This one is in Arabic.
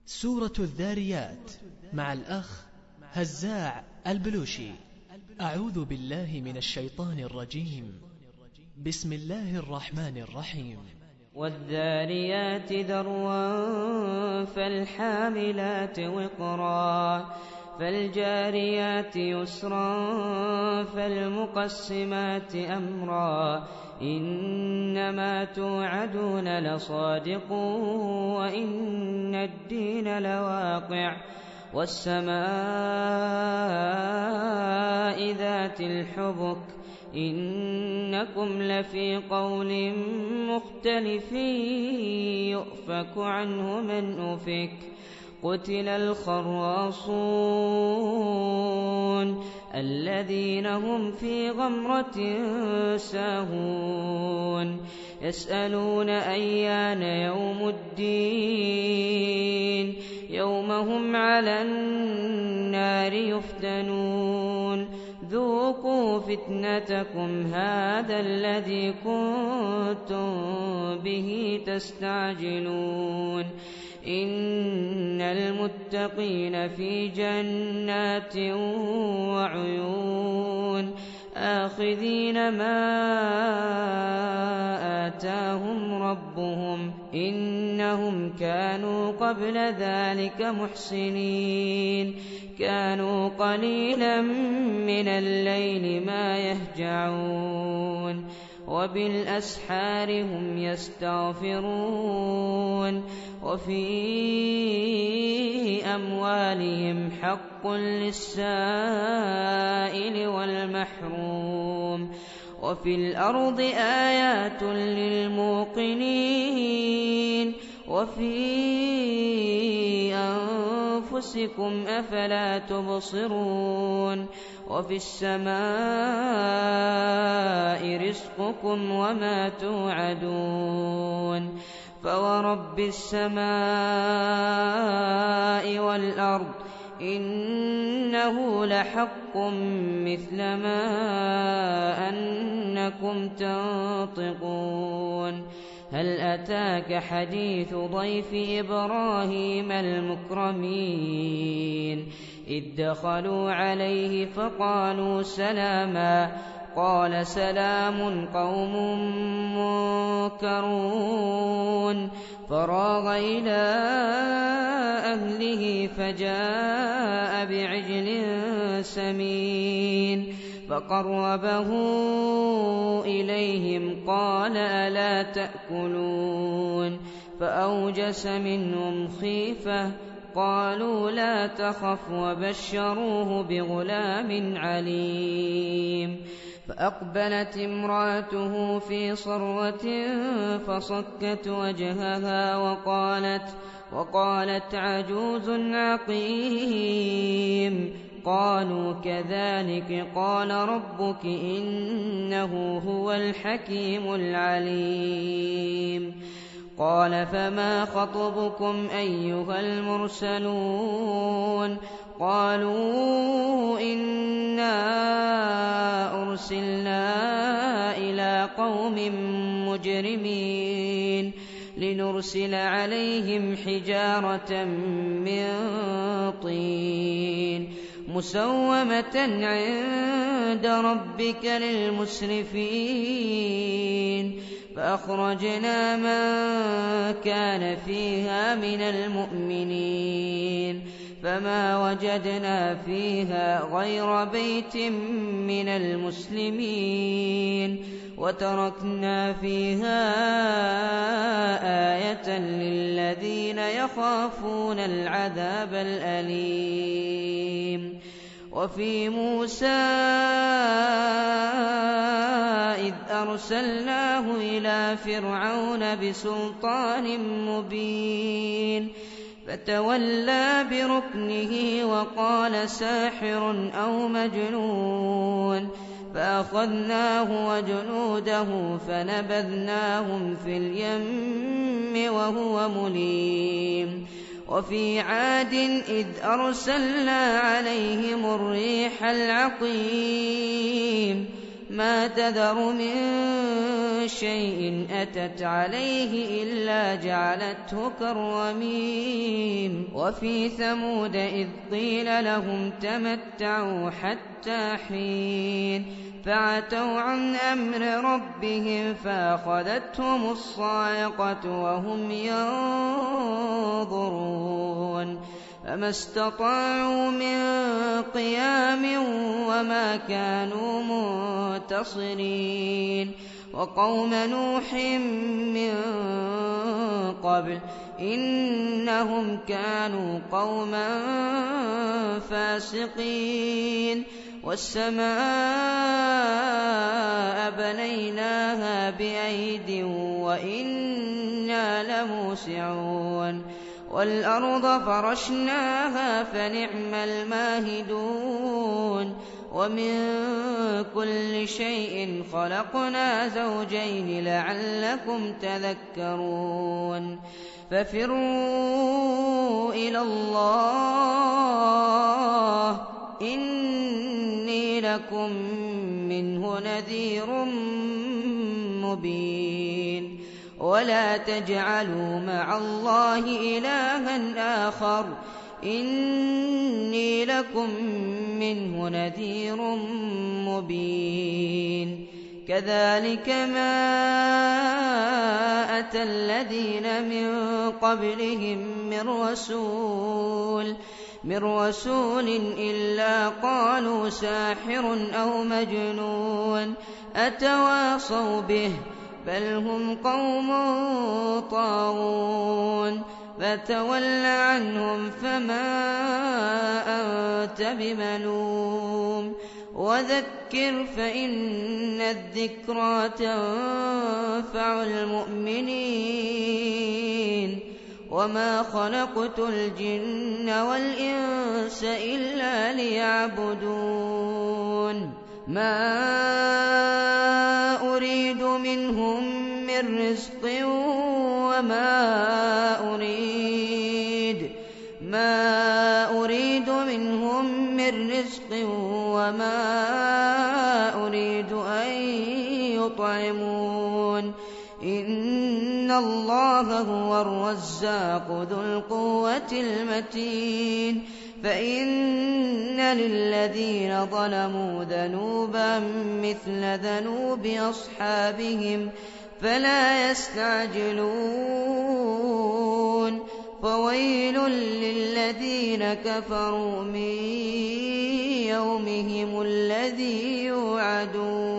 سورة الذاريات مع الأخ هزاع البلوشي. أعوذ بالله من الشيطان الرجيم. بسم الله الرحمن الرحيم. والذاريات ذروا فالحاملات وقرا فالجاريات يسرا فالمقسمات أمرا إنما توعدون لصادق وإن الدين لواقع والسماء ذات الحبك إنكم لفي قول مختلف يؤفك عنه من أفك قتل الخراصون الذين هم في غمرة ساهون يسألون أيان يوم الدين يوم هم على النار يفتنون ذوقوا فتنتكم هذا الذي كنتم به تستعجلون إن المتقين في جنات وعيون آخذين ما آتاهم ربهم إنهم كانوا قبل ذلك محسنين كانوا قليلا من الليل ما يهجعون وبالأسحار هم يستغفرون وفي أموالهم حق للسائل والمحروم وفي الأرض آيات للموقنين وفي أنفسكم أفلا تبصرون وفي السماء رزقكم وما توعدون فورب السماء والأرض إنه لحق مثل ما أنكم تنطقون هل أتاك حديث ضيف إبراهيم المكرمين إذ دخلوا عليه فقالوا سلاما قال سلام قوم منكرون فراغ إلى أهله فجاء بعجل سمين فقربه إليهم قال ألا تأكلون فأوجس منهم خيفة قالوا لا تخف وبشروه بغلام عليم فأقبلت امرأته في صرة فصكت وجهها وقالت عجوز عقيم قالوا كذلك قال ربك إنه هو الحكيم العليم قال فما خطبكم أيها المرسلون قالوا إنا أرسلنا إلى قوم مجرمين لنرسل عليهم حجارة من طين مسومة عند ربك للمسرفين فأخرجنا من كان فيها من المؤمنين فما وجدنا فيها غير بيت من المسلمين وتركنا فيها آية للذين يخافون العذاب الأليم وفي موسى إذ أرسلناه إلى فرعون بسلطان مبين فتولى بركنه وقال ساحر أو مجنون فأخذناه وجنوده فنبذناهم في اليم وهو مليم وفي عاد إذ أرسلنا عليهم الريح العقيم ما تذر من شيء أتت عليه إلا جعلته كالرميم وفي ثمود إذ قيل لهم تمتعوا حتى حين فعتوا عن أمر ربهم فأخذتهم الصاعقة وهم ينظرون فما استطاعوا من قيام وما كانوا منتصرين وقوم نوح من قبل إنهم كانوا قوما فاسقين والسماء بنيناها بأيد وإنا لموسعون والأرض فرشناها فنعم الماهدون ومن كل شيء خلقنا زوجين لعلكم تذكرون ففروا إلى الله إني لكم منه نذير مبين ولا تجعلوا مع الله إلها آخر إني لكم منه نذير مبين كذلك ما أتى الذين من قبلهم من رسول إلا قالوا ساحر أو مجنون أتواصوا به بل هم قوم طاغون فتول عنهم فما أنت بملوم وذكر فإن الذكرى تنفع المؤمنين وما خلقت الجن والإنس إلا ليعبدون ما أريد منهم من رزق وما أريد أن يطعمون إن الله هو الرزاق ذو القوة المتين فإن للذين ظلموا ذنوبا مثل ذنوب أصحابهم فلا يستعجلون فويل للذين كفروا من يومهم الذي يوعدون